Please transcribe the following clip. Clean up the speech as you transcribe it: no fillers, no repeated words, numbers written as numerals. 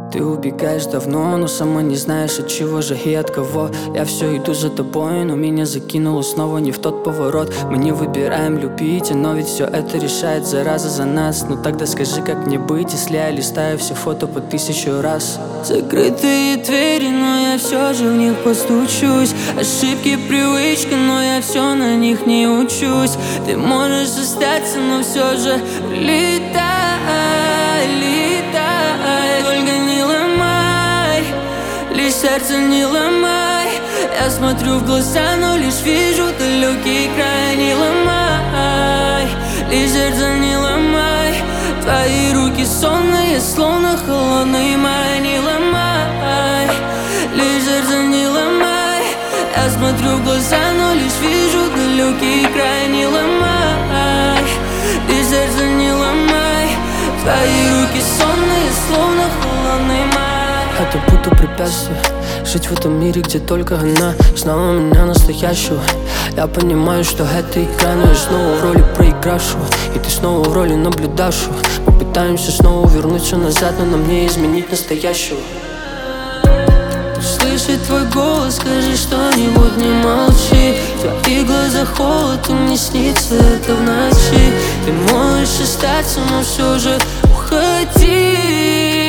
Ты убегаешь давно, но сама не знаешь, от чего же и от кого. Я все иду за тобой, но меня закинуло снова не в тот поворот. Мы не выбираем любить, но ведь все это решает зараза за нас. Ну тогда скажи, как мне быть, если я листаю все фото по 1000 раз. Закрытые двери, но я все же в них постучусь. Ошибки, привычка, но я все на них не учусь. Ты можешь остаться, но все же летай, летай. Только не ломай, лишь сердце не ломай. Я смотрю в глаза, но лишь вижу далекий край. Не ломай, лишь сердце не ломай. Твои руки сонные, словно холодный май. Не ломай, лишь сердце не ломай. Я смотрю в глаза, но лишь вижу далекий край. Не ломай, лишь сердце не ломай. Твои руки сонные, словно холодный май. Это будто препятствие жить в этом мире, где только она знала меня настоящего. Я понимаю, что это игра, но я снова в роли проигравшего, и ты снова в роли наблюдавшего. Мы пытаемся снова вернуться назад, но нам не изменить настоящего. Слышать твой голос, скажи что-нибудь, не молчи. В твоих глазах холод, и мне снится это в ночи. Ты можешь остаться, но все же уходи.